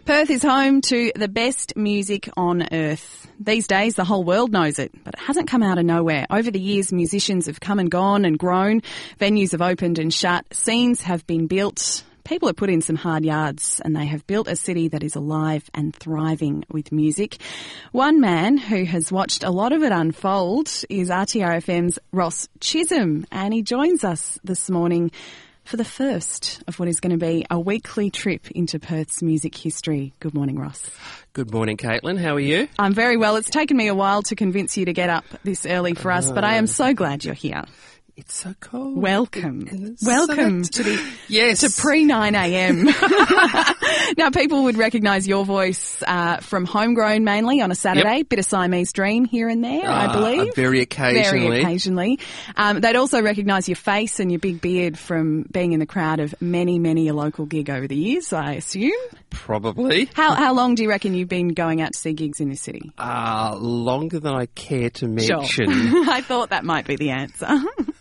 Perth is home to the best music on earth. These days, the whole world knows it, but it hasn't come out of nowhere. Over the years, musicians have come and gone and grown. Venues have opened and shut. Scenes have been built. People have put in some hard yards, and they have built a city that is alive and thriving with music. One man who has watched a lot of it unfold is RTRFM's Ross Chisholm, and he joins us this morning for the first of what is going to be a weekly trip into Perth's music history. Good morning, Ross. Good morning, Caitlin. How are you? I'm very well. It's taken me a while to convince you to get up this early for us, but I am so glad you're here. It's so cold. Welcome. Welcome to the to pre-9 a.m. Now, people would recognise your voice from Homegrown mainly on a Saturday. Yep. Bit of Siamese Dream here and there, I believe. Very occasionally. Very occasionally. They'd also recognise your face and your big beard from being in the crowd of many a local gig over the years, I assume. Probably. How long do you reckon you've been going out to see gigs in this city? Longer than I care to mention. Sure. I thought that might be the answer.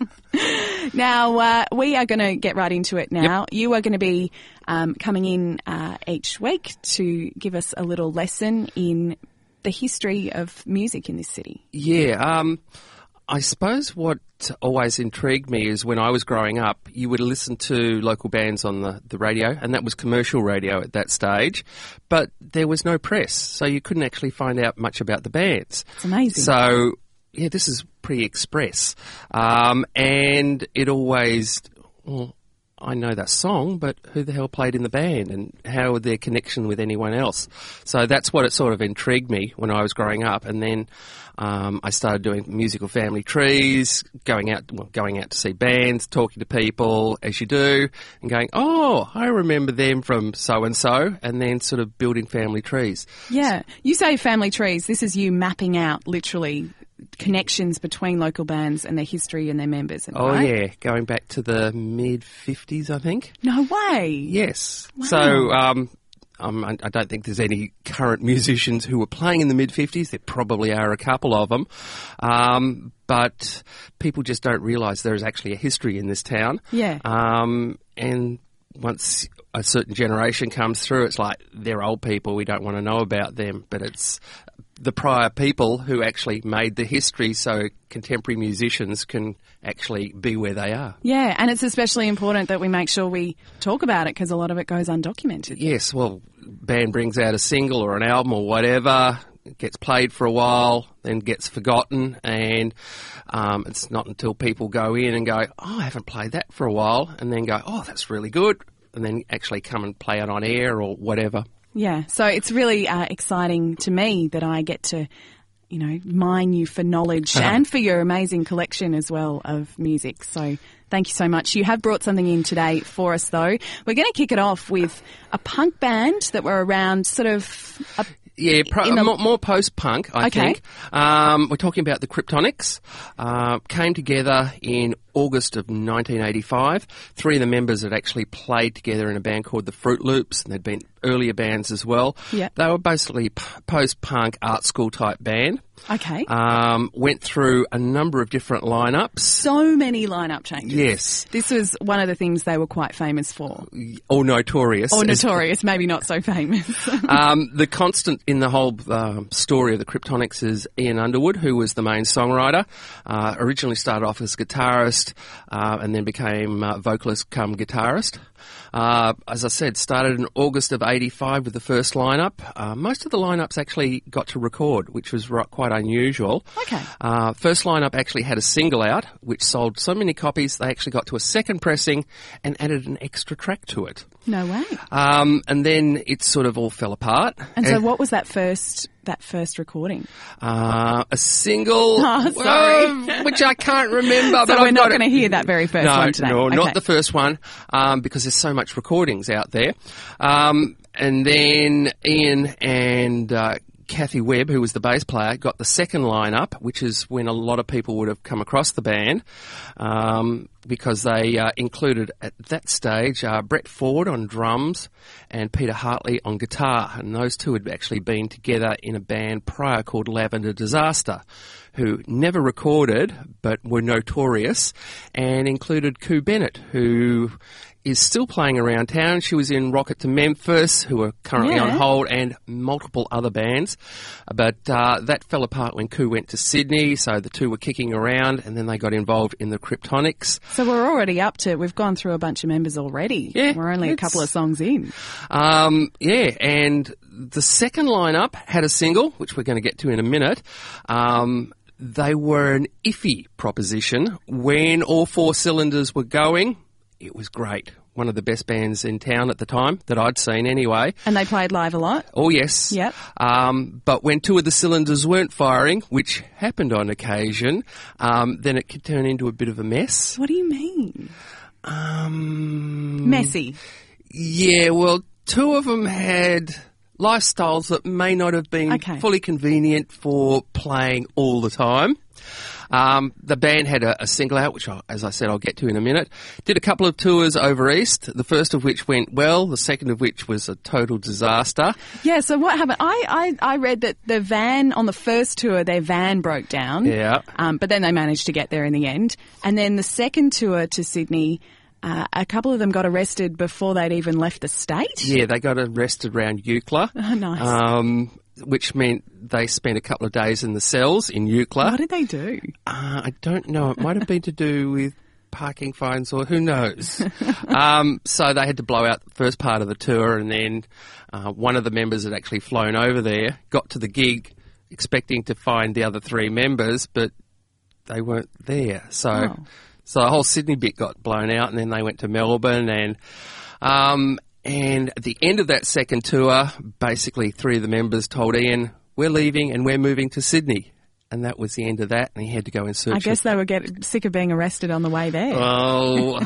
Now, we are going to get right into it now. Yep. You are going to be coming in each week to give us a little lesson in the history of music in this city. Yeah, I suppose what always intrigued me is when I was growing up, you would listen to local bands on the radio, and that was commercial radio at that stage, but there was no press, so you couldn't actually find out much about the bands. It's amazing. So, yeah, this is pretty express. And it always, well, I know that song, but who the hell played in the band and how would their connection with anyone else? So that's what it sort of intrigued me when I was growing up. And then I started doing musical family trees, going out to see bands, talking to people as you do, and going, oh, I remember them from so-and-so, and then sort of building family trees. Yeah. You say family trees. This is you mapping out literally connections between local bands and their history and their members. Right? Yeah, going back to the mid-50s, I think. No way. Yes. Wow. So I don't think there's any current musicians who were playing in the mid-50s. There probably are a couple of them. But people just don't realise there is actually a history in this town. Yeah. And once a certain generation comes through, it's like, they're old people, we don't want to know about them. But it's the prior people who actually made the history so contemporary musicians can actually be where they are. Yeah, and it's especially important that we make sure we talk about it because a lot of it goes undocumented. Yes, well, band brings out a single or an album or whatever, it gets played for a while, then gets forgotten, and it's not until people go in and go, oh, I haven't played that for a while, and then go, oh, that's really good, and then actually come and play it on air or whatever. Yeah, so it's really exciting to me that I get to, mine you for knowledge and for your amazing collection as well of music. So thank you so much. You have brought something in today for us, though. We're going to kick it off with a punk band that were around sort of... more post-punk, I think. We're talking about the Kryptonics. Came together in August of 1985. Three of the members had actually played together in a band called the Fruit Loops, and there'd been earlier bands as well. Yep. They were basically post-punk art school type band. Okay. Went through a number of different lineups. So many lineup changes. Yes. This was one of the things they were quite famous for. Or notorious. Or notorious, maybe not so famous. The constant in the whole story of the Kryptonics is Ian Underwood, who was the main songwriter. Originally started off as guitarist and then became vocalist come guitarist. As I said, started in August of 85 with the first lineup. Most of the lineups actually got to record, which was quite unusual. Okay. First lineup actually had a single out, which sold so many copies they actually got to a second pressing and added an extra track to it. No way. And then it sort of all fell apart. And so what was that first recording? A single, sorry. which I can't remember. So but we're not going to hear that very first one today. No, okay. Not the first one, because there's so much recordings out there. And then Ian and Kathy Webb, who was the bass player, got the second lineup, which is when a lot of people would have come across the band, because they included at that stage Brett Ford on drums and Peter Hartley on guitar, and those two had actually been together in a band prior called Lavender Disaster, who never recorded but were notorious, and included Koo Bennett, who is still playing around town. She was in Rocket to Memphis, who are currently on hold, and multiple other bands. But that fell apart when Koo went to Sydney, so the two were kicking around, and then they got involved in the Kryptonics. So we're already up to, we've gone through a bunch of members already. Yeah. We're only a couple of songs in. And the second lineup had a single, which we're going to get to in a minute. They were an iffy proposition. When all four cylinders were going, it was great. One of the best bands in town at the time, that I'd seen anyway. And they played live a lot? Oh, yes. Yep. But when two of the cylinders weren't firing, which happened on occasion, then it could turn into a bit of a mess. What do you mean? Messy. Yeah, well, two of them had lifestyles that may not have been fully convenient for playing all the time. The band had a single out, which, as I said, I'll get to in a minute. Did a couple of tours over east, the first of which went well, the second of which was a total disaster. Yeah, so what happened? I read that the van, on the first tour, their van broke down. Yeah. But then they managed to get there in the end. And then the second tour to Sydney, a couple of them got arrested before they'd even left the state. Yeah, they got arrested around Eucla. Oh, nice. Which meant they spent a couple of days in the cells in Eucla. What did they do? I don't know. It might have been to do with parking fines or who knows. So they had to blow out the first part of the tour, and then one of the members had actually flown over there, got to the gig expecting to find the other three members, but they weren't there. So the whole Sydney bit got blown out, and then they went to Melbourne, and at the end of that second tour, basically three of the members told Ian, "We're leaving and we're moving to Sydney." And that was the end of that, and he had to go and search. I guess they were getting sick of being arrested on the way there. Oh,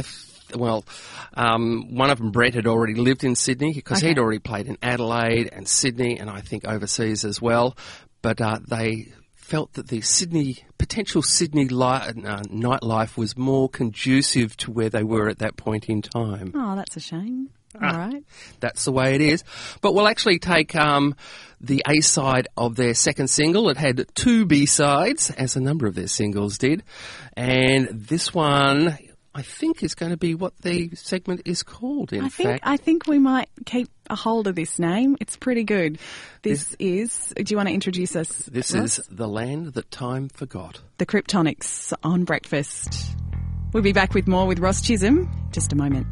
one of them, Brett, had already lived in Sydney because he'd already played in Adelaide and Sydney, and I think overseas as well. But they felt that the potential Sydney nightlife was more conducive to where they were at that point in time. Oh, that's a shame. All right. That's the way it is. But we'll actually take the A-side of their second single. It had two B-sides, as a number of their singles did. And this one, I think, is going to be what the segment is called, in fact. I think we might keep a hold of this name. It's pretty good. This is, do you want to introduce us, This Ross? is The Land That Time Forgot. The Kryptonics on Breakfast. We'll be back with more with Ross Chisholm in just a moment.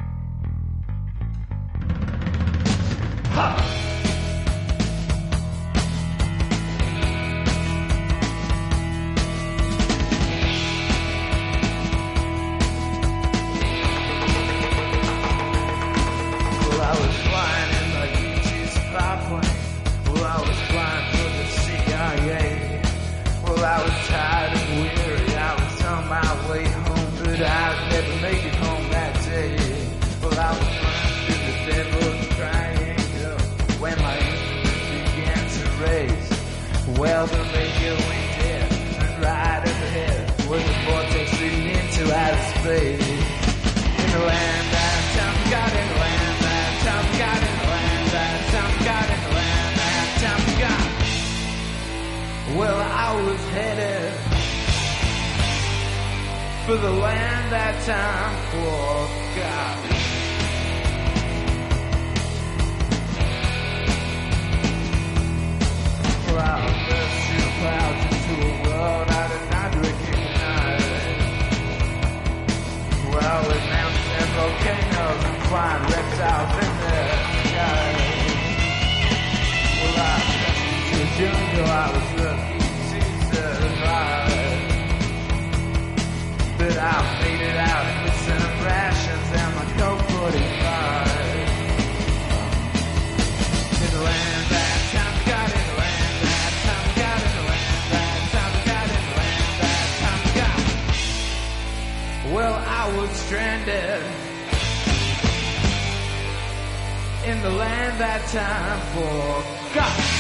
Well, the radio went dead, and right up ahead was the vortex leading into outer space. In the land that time got, in the land that time got, in the land that time got, in the land that time got. Well, I was headed for the land that time forgot. Clouds, clouds into a world I did not recognize. Well, with mountains and volcanoes and flying reptiles in the sky. Well, I stepped into a jungle, I was lucky to survive. But I made it out with some rations and my Colt 45. In the land that time got in the land. Well, I was stranded in the land that time forgot.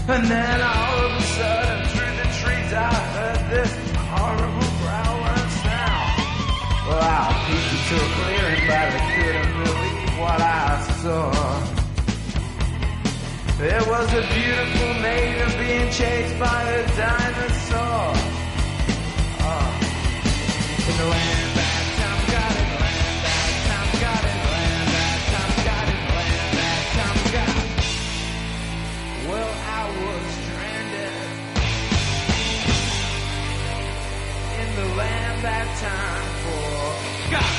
And then all of a sudden, through the trees, I heard this horrible growling sound. Well, I peeked into a clearing, but I couldn't believe what I saw. There was a beautiful maiden being chased by a dinosaur. Oh. In the land that Tom got it, land that Tom got it, land that Tom got it, land that Tom got it. Well, I was stranded in the land that time forgot.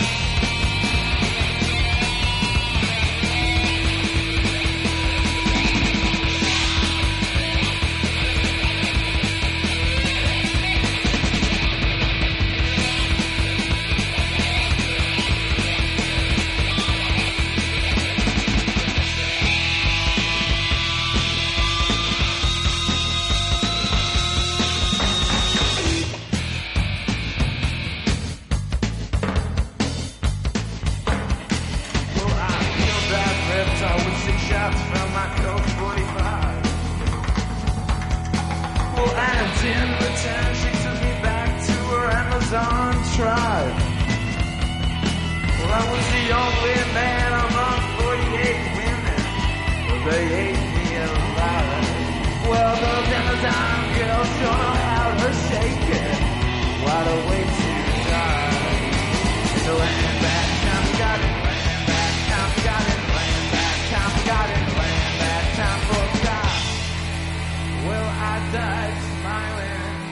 Tribe. Well, I was the only man among 48 women. Well, they ate me alive. Well, those Amazon girls don't know how to shake it. What a way to die. In the land that Tom got it, land that Tom got it, land that Tom got it, land that Tom forgot. Well, I died smiling.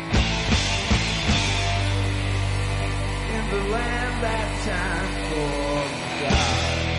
The land that time forgot.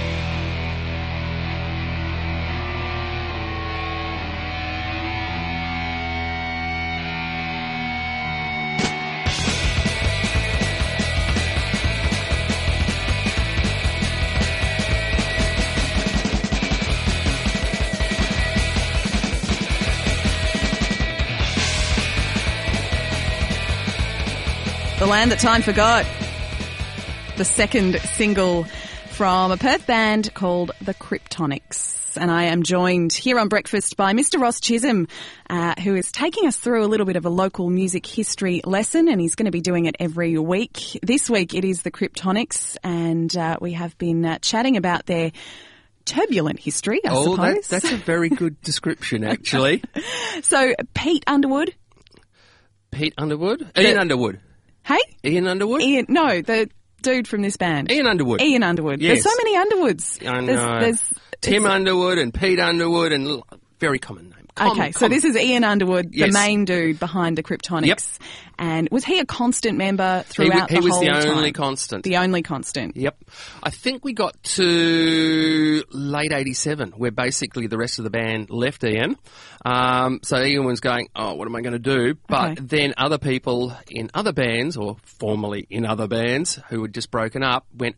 The Land That Time Forgot. The second single from a Perth band called The Kryptonics. And I am joined here on Breakfast by Mr. Ross Chisholm, who is taking us through a little bit of a local music history lesson, and he's going to be doing it every week. This week it is The Kryptonics, and we have been chatting about their turbulent history, I suppose. That's a very good description, actually. So, Pete Underwood. Ian Underwood. Hey? Ian Underwood? No, the dude from this band. Ian Underwood. Yes. There's so many Underwoods. I know. There's Tim Underwood and Pete Underwood and very common name. So this is Ian Underwood, the main dude behind the Kryptonics. Yep. And was he a constant member throughout the whole time? He was the only constant. The only constant. Yep. I think we got to late 87 where basically the rest of the band left Ian. So Ian was going, what am I going to do? But then other people in other bands, or formerly in other bands, who had just broken up, went,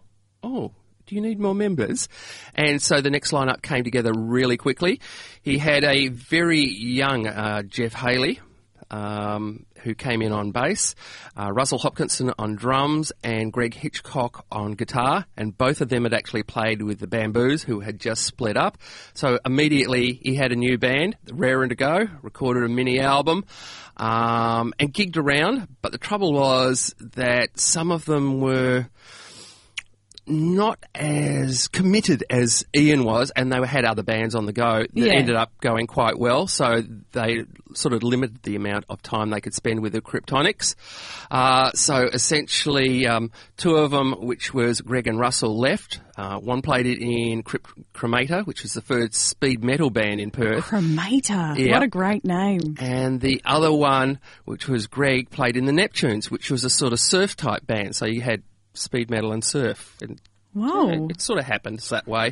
do you need more members? And so the next lineup came together really quickly. He had a very young Jeff Haley, who came in on bass, Russell Hopkinson on drums, and Greg Hitchcock on guitar. And both of them had actually played with the Bamboos, who had just split up. So immediately he had a new band, Raring to Go, recorded a mini album, and gigged around. But the trouble was that some of them were not as committed as Ian was, and they had other bands on the go that ended up going quite well, so they sort of limited the amount of time they could spend with the Kryptonics. So essentially, two of them, which was Greg and Russell, left. One played it in Cremator, which was the first speed metal band in Perth. Cremator, yep. What a great name. And the other one, which was Greg, played in the Neptunes, which was a sort of surf type band, so you had speed metal and surf. And wow. It sort of happens that way.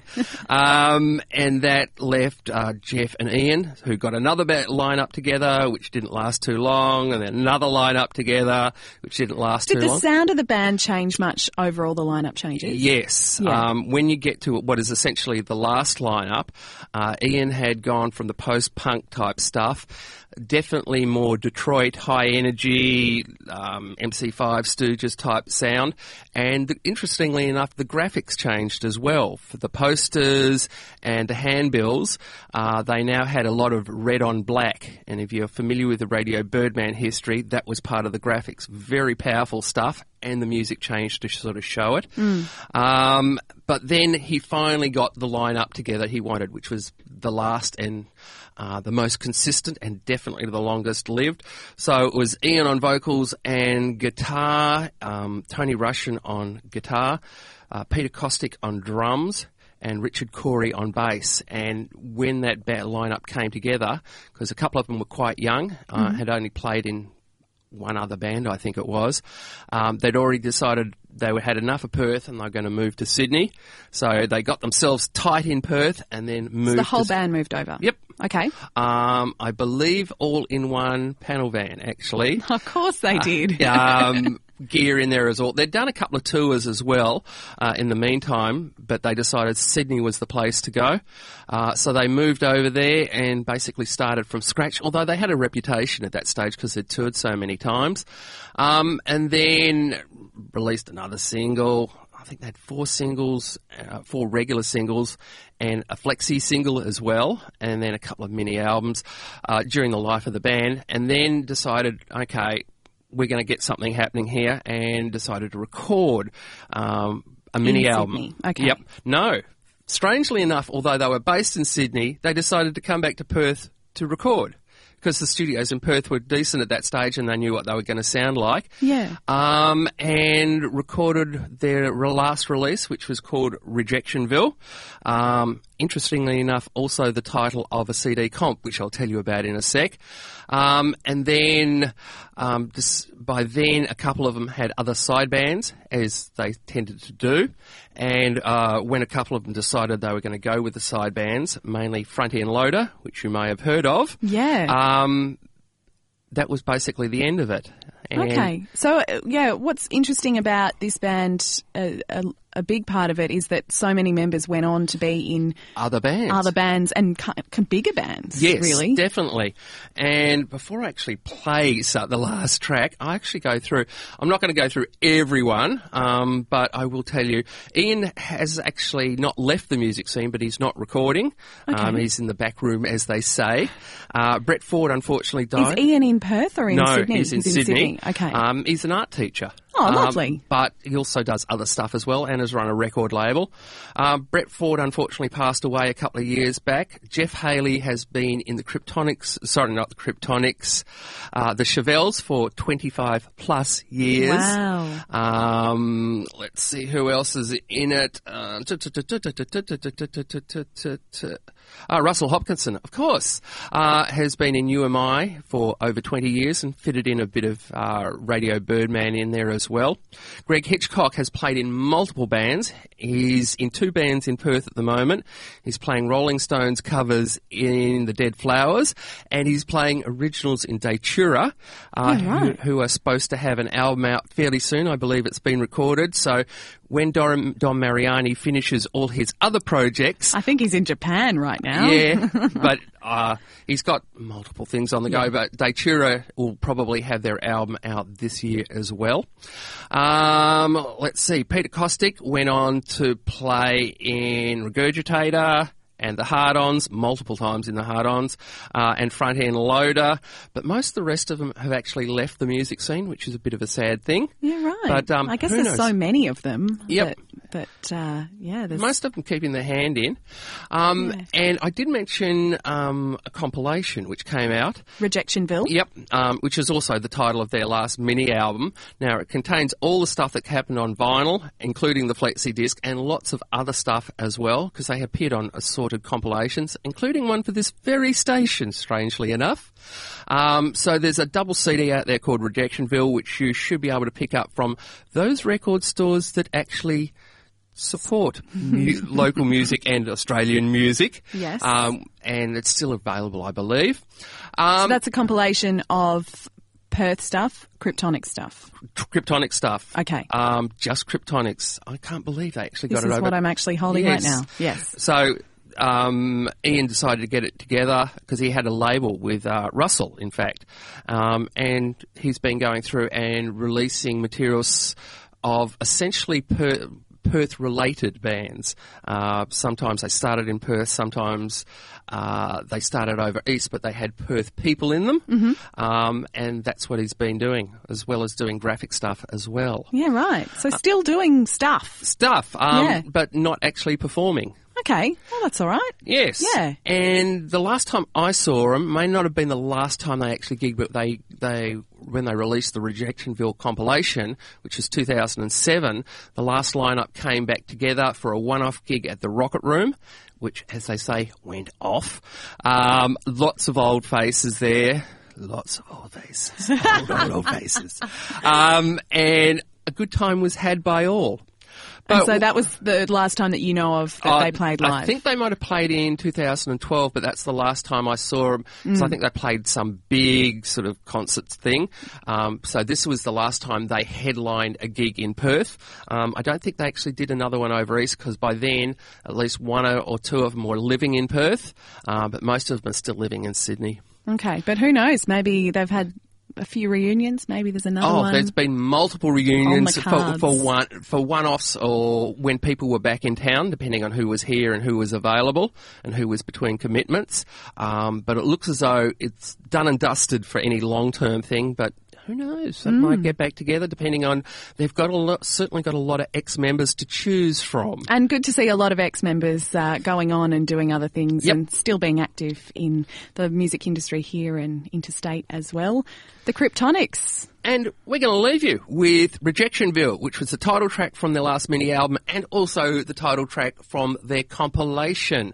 And that left Jeff and Ian, who got another lineup together, which didn't last too long, and then another lineup together, which didn't last too long. Did the sound of the band change much over all the lineup changes? Yes. Yeah. When you get to what is essentially the last lineup, Ian had gone from the post-punk type stuff, definitely more Detroit, high energy, MC5 Stooges type sound. And interestingly enough, the graphics graphics changed as well. For the posters and the handbills, they now had a lot of red on black. And if you're familiar with the Radio Birdman history, that was part of the graphics. Very powerful stuff, and the music changed to sort of show it. But then he finally got the lineup together he wanted, which was the last and the most consistent and definitely the longest lived. So it was Ian on vocals and guitar, Tony Russian on guitar, Peter Kostick on drums, and Richard Corey on bass. And when that lineup came together, because a couple of them were quite young, had only played in one other band, I think it was, they'd already decided they had enough of Perth and they were going to move to Sydney. So they got themselves tight in Perth and then moved. So the whole band moved over? Yep. Okay. I believe all in one panel van, actually. Of course they did. Gear in there as well. They'd done a couple of tours as well in the meantime, but they decided Sydney was the place to go. So they moved over there and basically started from scratch, although they had a reputation at that stage because they'd toured so many times. And then released another single. I think they had 4 singles, 4 regular singles, and a flexi single as well, and then a couple of mini albums during the life of the band, and then decided, okay, we're going to get something happening here, and decided to record a mini album. Sydney. Okay. Yep. No. Strangely enough, although they were based in Sydney, they decided to come back to Perth to record, because the studios in Perth were decent at that stage and they knew what they were going to sound like. Yeah. And recorded their last release, which was called Rejectionville. Interestingly enough, also the title of a CD comp, which I'll tell you about in a sec. And then, by then, a couple of them had other side bands, as they tended to do. And when a couple of them decided they were going to go with the side bands, mainly Front End Loader, which you may have heard of. Yeah. That was basically the end of it. And okay. So, what's interesting about this band, a big part of it is that so many members went on to be in other bands and bigger bands. Yes, really. Definitely. And before I actually play the last track, I actually go through, I'm not going to go through everyone, but I will tell you, Ian has actually not left the music scene, but he's not recording. Okay. He's in the back room, as they say. Brett Ford, unfortunately, died. Is Ian in Perth or in Sydney? No, he's in Sydney. Okay. He's an art teacher. Oh, lovely. But he also does other stuff as well and has run a record label. Brett Ford unfortunately passed away a couple of years back. Jeff Haley has been in the Kryptonics, the Chevelles for 25 plus years. Wow. Let's see who else is in it. Russell Hopkinson, of course, has been in UMI for over 20 years and fitted in a bit of Radio Birdman in there as well. Greg Hitchcock has played in multiple bands. He's in 2 bands in Perth at the moment. He's playing Rolling Stones covers in the Dead Flowers, and he's playing originals in Datura, who are supposed to have an album out fairly soon. I believe it's been recorded. So when Dom Mariani finishes all his other projects... I think he's in Japan right now. Yeah, but he's got multiple things on the go, but Datura will probably have their album out this year as well. Let's see, Peter Kostick went on to play in Regurgitator and the Hard-Ons, multiple times in the Hard-Ons, and Front End Loader. But most of the rest of them have actually left the music scene, which is a bit of a sad thing. Yeah, right. But I guess there's so many of them. Yep. There's... Most of them keeping their hand in. And I did mention a compilation which came out. Rejectionville. Yep, which is also the title of their last mini album. Now, it contains all the stuff that happened on vinyl, including the flexi disc, and lots of other stuff as well, because they appeared on assorted compilations, including one for this very station, strangely enough. So there's a double CD out there called Rejectionville, which you should be able to pick up from those record stores that actually support local music and Australian music. Yes. And it's still available, I believe. So that's a compilation of Perth stuff, Kryptonic stuff. Kryptonic stuff. Okay. Just Kryptonics. I can't believe they actually got it over. This is what I'm actually holding right now. Yes. So Ian decided to get it together because he had a label with Russell, in fact. And he's been going through and releasing materials of essentially Perth-related bands. Sometimes they started in Perth, sometimes they started over east, but they had Perth people in them. And that's what he's been doing, as well as doing graphic stuff as well. Yeah, right. So still doing stuff. But not actually performing. Okay, well, that's all right. Yes. Yeah. And the last time I saw them may not have been the last time they actually gigged, but when they released the Rejectionville compilation, which was 2007, the last lineup came back together for a one-off gig at the Rocket Room, which, as they say, went off. Lots of old faces there. Lots of old faces. old faces. And a good time was had by all. And so that was the last time that you know of that they played live? I think they might have played in 2012, but that's the last time I saw them. So I think they played some big sort of concerts thing. So this was the last time they headlined a gig in Perth. I don't think they actually did another one over east, because by then at least one or two of them were living in Perth, but most of them are still living in Sydney. Okay, but who knows? Maybe they've had a few reunions. Maybe there's another one. There's been multiple reunions on the for one-offs, or when people were back in town, depending on who was here and who was available and who was between commitments. But it looks as though it's done and dusted for any long-term thing, but who knows? They might get back together, depending on. They've got certainly got a lot of ex-members to choose from. And good to see a lot of ex-members going on and doing other things and still being active in the music industry here and interstate as well. The Kryptonics. And we're going to leave you with Rejectionville, which was the title track from their last mini-album and also the title track from their compilation.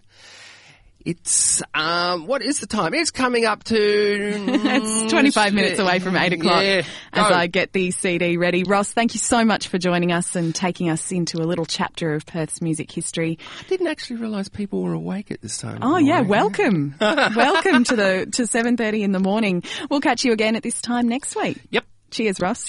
It's, what is the time? It's coming up to... It's 25 minutes away from 8 o'clock as I get the CD ready. Ross, thank you so much for joining us and taking us into a little chapter of Perth's music history. I didn't actually realise people were awake at this time. Oh, yeah, welcome. Welcome to 7:30 in the morning. We'll catch you again at this time next week. Yep. Cheers, Ross.